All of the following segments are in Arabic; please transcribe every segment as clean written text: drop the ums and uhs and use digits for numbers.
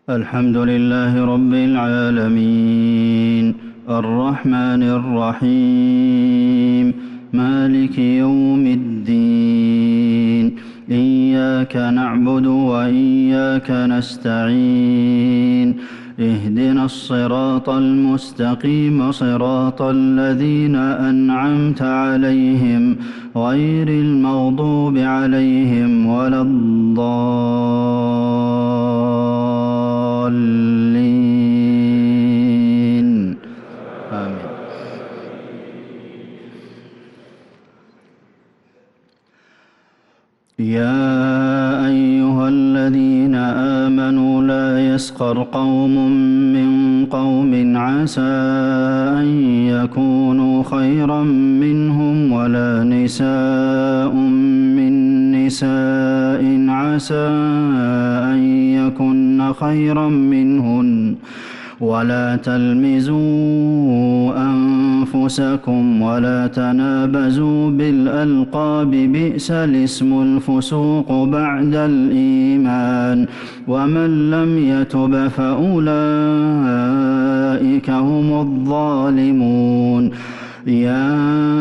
الحمد لله رب العالمين الرحمن الرحيم مالك يوم الدين إياك نعبد وإياك نستعين اهدنا الصراط المستقيم صراط الذين أنعمت عليهم غير المغضوب عليهم ولا الضالين آمين. يا أيها الذين آمنوا لا يسخر قوم من قوم عسى أن يكونوا خيرا منهم ولا نساء من نساء عسى أن يكن خيرا منهن ولا تلمزوا أنفسكم ولا تنابزوا بالألقاب بئس الاسم الفسوق بعد الإيمان ومن لم يتب فأولئك هم الظالمون. يا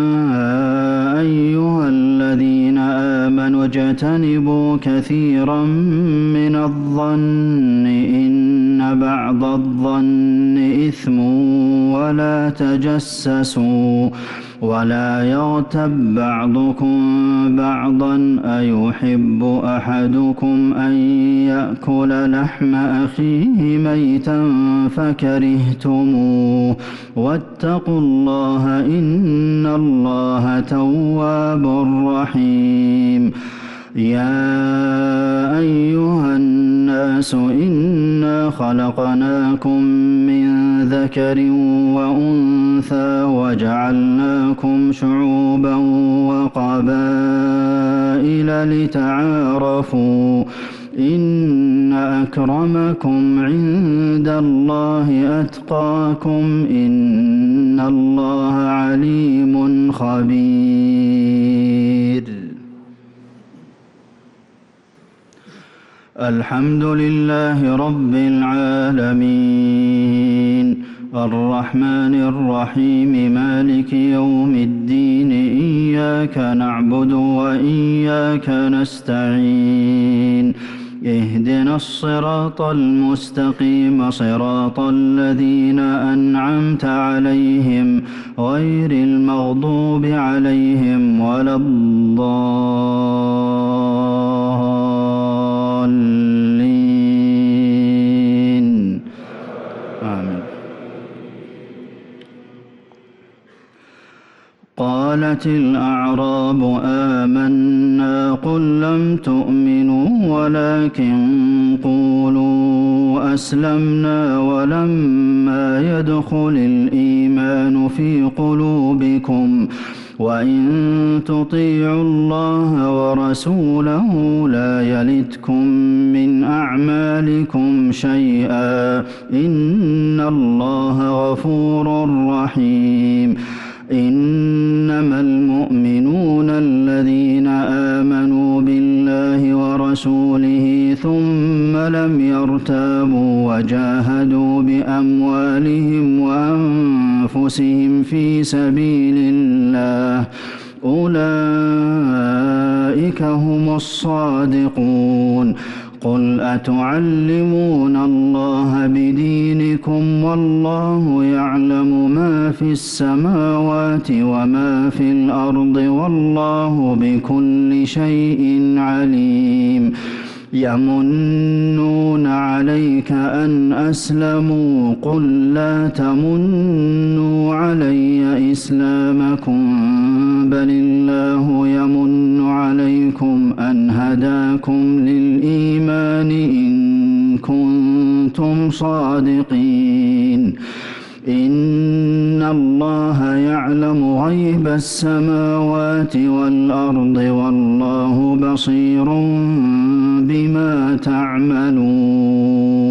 أيها الذين آمنوا اجتنبوا كثيرا من الظن إن بعض الظن إثم ولا تجسسوا ولا يغتب بعضكم بعضا أيحب أحدكم أن يأكل لحم أخيه ميتا فكرهتموه واتقوا الله إن الله تواب رحيم. يا أيها الناس إنا خلقناكم من ذكر وأنثى وجعلناكم شعوبا وقبائل لتعارفوا إن أكرمكم عند الله أتقاكم إن الله عليم خبير. الحمد لله رب العالمين الرحمن الرحيم مالك يوم الدين إياك نعبد وإياك نستعين اهدنا الصراط المستقيم صراط الذين أنعمت عليهم غير المغضوب عليهم ولا الضالين آمين. قالت الأعراب آمنا قل لم تؤمنوا ولكن قولوا أسلمنا ولما يدخل الإيمان في قلوبكم وإن تطيعوا الله ورسوله لا يلتكم من أعمالكم شيئا إن الله غفور رحيم. إنما المؤمنون الذين آمنوا بالله ورسوله ثم لم يرتابوا وجاهدوا بأموالهم وأنفسهم في سبيل الله أولئك هم الصادقون. قل أتعلمون الله بدينكم والله يعلم ما في السماوات وما في الأرض والله بكل شيء عليم. يمنون عليك أن أسلموا قل لا تمنوا علي إسلامكم بل الله يمن عليكم أن هداكم للإيمان إن كنتم صادقين. إن الله يعلم غيب السماوات والأرض والله بصير بما تعملون.